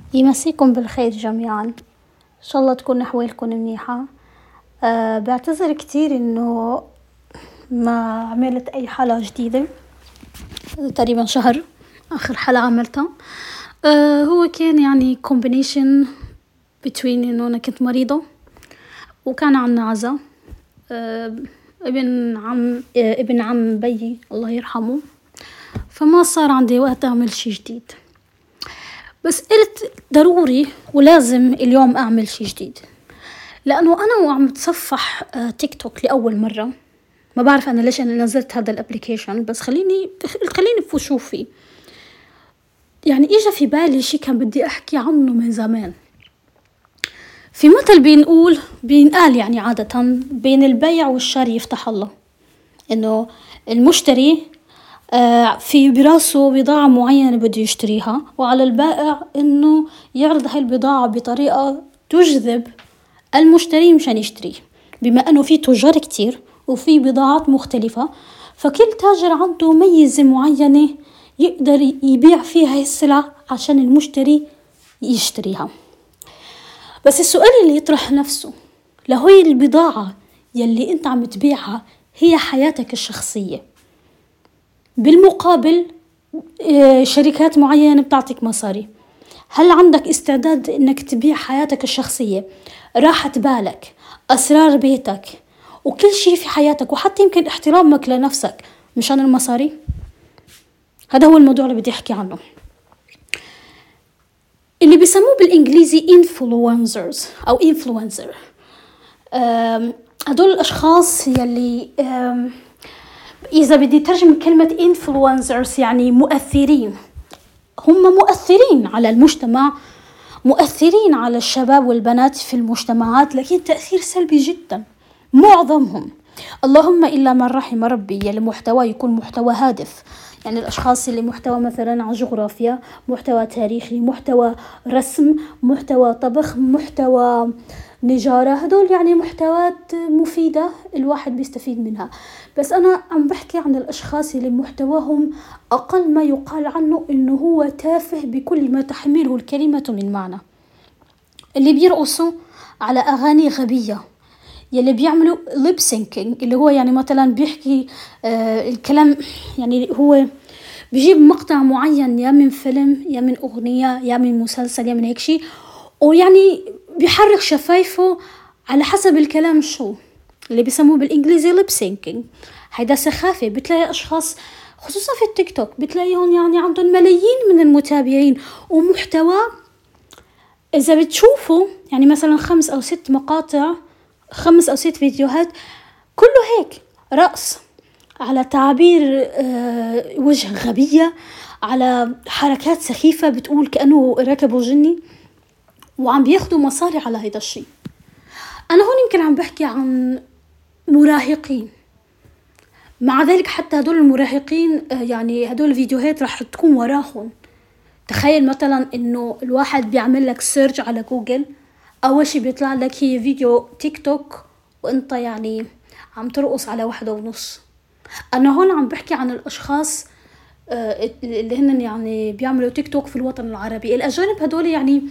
يمسيكم بالخير جميعا، إن شاء الله تكون أحوالكم منيحة. بعتذر كتير إنه ما عملت أي حلقة جديدة، تقريبا شهر آخر حلقة عملتها. هو كان يعني combination between إنه أنا كنت مريضة وكان عنا عزا ابن عم بيي الله يرحمه، فما صار عندي وقت أعمل شي جديد، بس قلت ضروري ولازم اليوم أعمل شي جديد، لأنه أنا وعم بتصفح تيك توك لأول مرة. ما بعرف أنا ليش أنا نزلت هذا الابليكيشن، بس خليني أشوف فيه. يعني إجا في بالي شي كان بدي أحكي عنه من زمان. في مثل بينقال يعني عادة بين البيع والشراء يفتح الله، إنه المشتري في براسه بضاعة معينة بده يشتريها، وعلى البائع إنه يعرض هاي البضاعة بطريقة تجذب المشتري مشان يشتريه. بما أنه في تجار كتير وفي بضاعات مختلفة، فكل تاجر عنده ميزة معينة يقدر يبيع فيها هاي السلعة عشان المشتري يشتريها. بس السؤال اللي يطرح نفسه، لهي البضاعة يلي انت عم تبيعها هي حياتك الشخصية، بالمقابل شركات معينة بتعطيك مصاري، هل عندك استعداد انك تبيع حياتك الشخصية، راحة بالك، اسرار بيتك، وكل شيء في حياتك، وحتى يمكن احترامك لنفسك مشان المصاري؟ هذا هو الموضوع اللي بدي احكي عنه، اللي بيسموه بالانجليزي influencers او influencer. هدول الاشخاص يلي إذا بدي ترجم كلمة influencers يعني مؤثرين. هم مؤثرين على المجتمع، مؤثرين على الشباب والبنات في المجتمعات، لكن تأثير سلبي جدا معظمهم. اللهم إلا من رحم ربي، يلي محتوى يكون محتوى هادف، يعني الأشخاص اللي محتوى مثلا عن جغرافيا، محتوى تاريخي، محتوى رسم، محتوى طبخ، محتوى نجارة، هدول يعني محتويات مفيدة الواحد بيستفيد منها. بس أنا عم بحكي عن الأشخاص اللي محتواهم أقل ما يقال عنه إنه هو تافه بكل ما تحمله الكلمة من معنى، اللي بيرقصوا على أغاني غبية، يلي بيعملوا lip syncing اللي هو يعني مثلا بيحكي الكلام، يعني هو بيجيب مقطع معين يا من فيلم يا من أغنية يا من مسلسل يا من هيك شيء، ويعني بيحرك شفايفه على حسب الكلام شو اللي بيسموه بالإنجليزي lip syncing. هيدا سخافة. بتلاقي أشخاص خصوصا في التيك توك بتلاقيهم يعني عندهم ملايين من المتابعين، ومحتوى إذا بتشوفوا يعني مثلا 5 أو 6 مقاطع، 5 أو 6 فيديوهات كله هيك رقص على تعابير وجه غبية، على حركات سخيفة بتقول كأنه ركبوا جني، وعم بياخدوا مصاري على هيدا الشيء. أنا هون يمكن عم بحكي عن مراهقين، مع ذلك حتى هدول المراهقين يعني هدول الفيديوهات رح تكون وراهم. تخيل مثلا إنه الواحد بيعمل لك سيرج على جوجل، أول شي بيطلع لك هي فيديو تيك توك وإنت يعني عم ترقص على 1.5. أنا هون عم بحكي عن الأشخاص اللي هن يعني بيعملوا تيك توك في الوطن العربي. الأجانب هدول يعني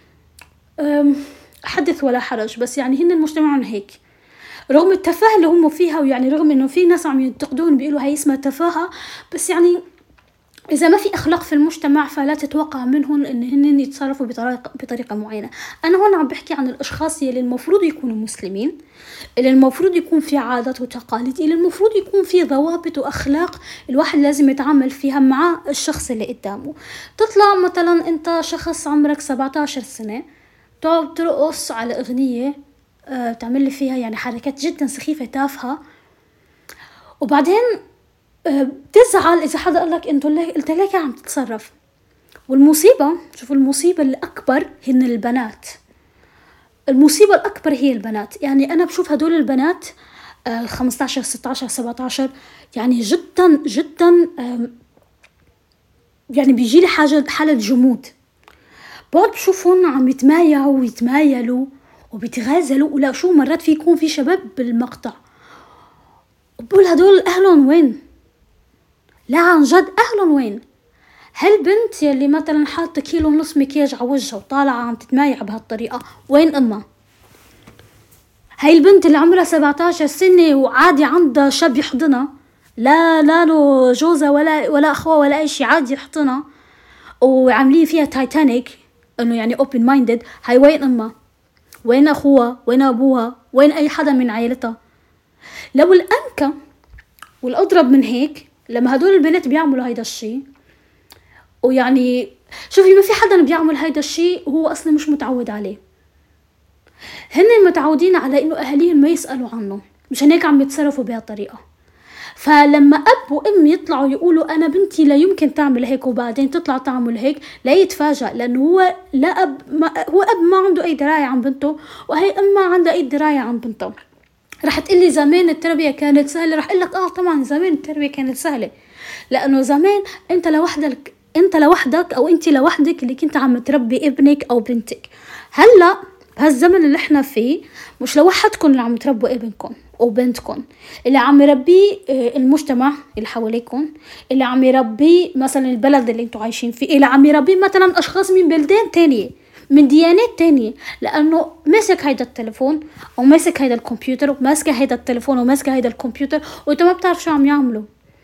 حدث ولا حرج، بس يعني هن المجتمعون هيك رغم التفاهة اللي هم فيها، ويعني رغم إنه في ناس عم ينتقدون بيقولوا هاي اسمها تفاهة، بس يعني إذا ما في أخلاق في المجتمع فلا تتوقع منهم إن هن يتصرفوا بطريقة معينة. أنا هون عم بحكي عن الأشخاص اللي المفروض يكونوا مسلمين، اللي المفروض يكون في عادات وتقاليد، اللي المفروض يكون في ضوابط وأخلاق الواحد لازم يتعامل فيها مع الشخص اللي قدامه. تطلع مثلا أنت شخص عمرك 17 سنة تقعد ترقص على أغنية تعمل لي فيها يعني حركات جدا سخيفة تافهة، وبعدين بتزعل إذا حدا قال لك أنت ليك عم تتصرف. والمصيبة، شوفوا المصيبة الأكبر هن البنات. المصيبة الأكبر هي البنات. يعني أنا بشوف هدول البنات 15 16 17 يعني جدا جدا يعني بيجي لي حالة جمود. بعد بشوفهم عم يتمايعوا ويتمايلوا وبيتغازلوا، ولا شو مرات في يكون في شباب بالمقطع وبقول هدول أهلهم وين؟ لا عن جد أهلهم وين؟ هالبنت يلي مثلا حاطة 1.5 كيلو مكياج على وجهها وطالعة عم تتمايع بهالطريقة، وين امها؟ هاي البنت اللي عمرها 17 سنة وعادي عندها شاب يحضنها، لا له جوزها ولا اخوة ولا اي شي، عادي يحضنها وعاملين فيها تايتانيك انه يعني open minded. هاي وين امها؟ وين اخوها؟ وين ابوها؟ وين اي حدا من عائلتها؟ لو الانكى والاضرب من هيك، لما هدول البنات بيعملوا هيدا الشي، ويعني شوفي ما في حدا بيعمل هيدا الشي وهو اصلا مش متعود عليه. هن متعودين على انه اهاليهم ما يسألوا عنه، مشان هيك عم يتصرفوا بهالطريقة. فلما اب وام يطلعوا يقولوا انا بنتي لا يمكن تعمل هيك، وبعدين تطلع تعمل هيك، لا يتفاجأ، لانه هو لا اب هو اب ما عنده اي دراية عن بنته، وهي ام ما عندها اي دراية عن بنته. رح تقلي زمان التربية كانت سهلة، رح اقلك طبعا زمان التربية كانت سهلة، لانه زمان انت لوحدك او انت لوحدك اللي كنت عم تربي ابنك او بنتك. هلا بهالزمن اللي احنا فيه مش لوحدكم اللي عم تربوا ابنكم او بنتكم، اللي عم يربيه المجتمع اللي حواليكم، اللي عم يربيه مثلا البلد اللي انتوا عايشين فيه، اللي عم يربيه مثلا اشخاص من بلدان تانية من ديانات تانية، لانه ماسك هيدا التليفون او ماسك هيدا الكمبيوتر وماسك هيدا التليفون وماسك هيدا الكمبيوتر، وانت ما بتعرف شو عم يعملوا،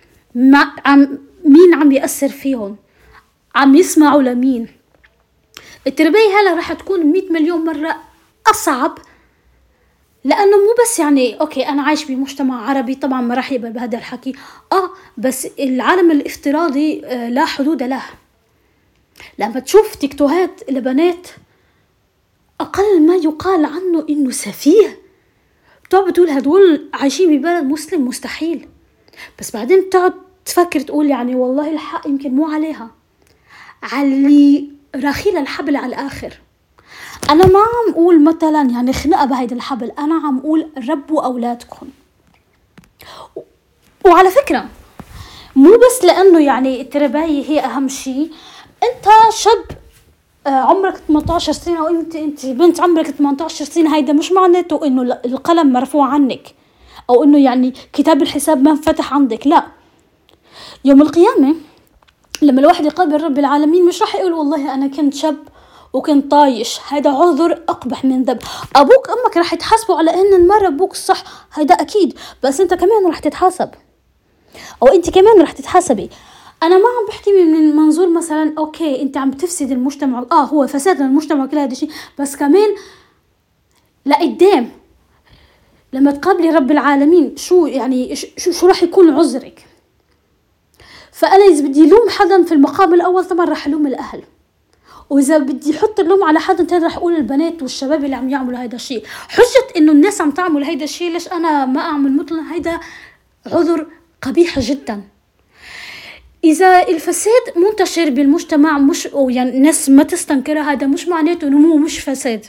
مين عم يأثر فيهم، عم يسمعوا لمين. التربية هلا رح تكون 100 مليون مرة أصعب، لأنه مو بس يعني أوكي أنا عايش بمجتمع عربي، طبعا ما رح يقبل بهذا الحكي، بس العالم الافتراضي لا حدود له. لما تشوف تيكتوهات لبنات أقل ما يقال عنه إنه سفيه، بتقعد بتقول هدول عايشين ببلد مسلم مستحيل، بس بعدين بتقعد تفكر تقول يعني والله الحق يمكن مو عليها، علي راخيل الحبل على الآخر. أنا ما عم أقول مثلا يعني خنقة بهيدا الحبل، أنا عم أقول ربوا أولادكم. وعلى فكرة مو بس لأنه يعني التربية هي أهم شيء، أنت شاب عمرك 18 سنة أو أنت بنت عمرك 18 سنة، هيدا مش معناته إنه القلم مرفوع عنك أو إنه يعني كتاب الحساب ما انفتح عندك، لا. يوم القيامة لما الواحد يقابل رب العالمين مش راح يقول والله أنا كنت شاب وكنت طايش، هيدا عذر أقبح من ذنب. أبوك أمك راح يتحاسبوا على إن مرة أبوك الصح، هيدا أكيد، بس أنت كمان راح تتحاسب أو أنت كمان راح تتحاسبي. أنا ما عم بحكي من منظور مثلا أوكي أنت عم تفسد المجتمع، هو فساد المجتمع كل هذا الشيء، بس كمان لقدام لما تقابلي رب العالمين شو يعني شو راح يكون عذرك. فأنا إذا بدي لوم حدا في المقام الأول طبعا راح لوم الأهل، وإذا بدي حط اللوم على حدا تاني راح أقول البنات والشباب اللي عم يعملوا هيدا الشيء. حجة إنه الناس عم تعمل هيدا الشيء ليش أنا ما أعمل مثل هيدا عذر قبيح جدا. إذا الفساد منتشر بالمجتمع مش أو يعني الناس ما تستنكرها، هذا مش معناته إنه هو مش فساد.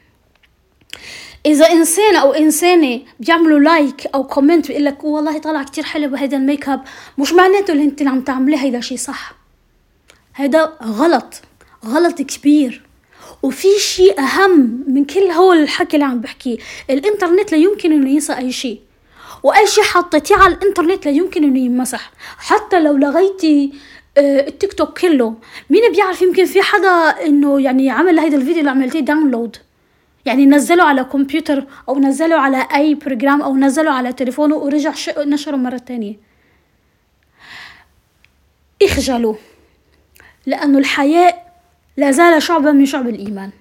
إذا إنسان أو إنسانة بيعملوا لايك أو كومنت بيقول لك والله طلع كتير حلو بهيدا الميك اب، مش معناته اللي أنت عم تعمليه هيدا شيء صح، هيدا غلط كبير. وفي شيء أهم من كل هول الحكي اللي عم بحكيه، الإنترنت لا يمكن إنه ينسى أي شيء، وأي شيء حطيتيه على الإنترنت لا يمكن إنه يمسح. حتى لو لغيتي التيك توك كله، مين بيعرف يمكن في حدا إنه يعني عمل هيدا الفيديو اللي عملتيه داونلود، يعني نزله على كمبيوتر أو نزله على أي برنامج أو نزله على تليفونه ورجع نشره مرة تانية. اخجلوا، لأنه الحياء لا زال شعبا من شعب الإيمان.